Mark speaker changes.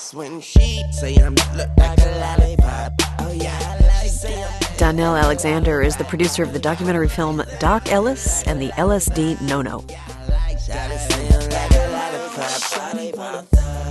Speaker 1: when she say I'm look like a lollipop. Oh yeah, she say I'm.
Speaker 2: Donnell Alexander is the producer of the documentary film Doc Ellis and the LSD No-No.
Speaker 1: Shawty say I'm like a lollipop.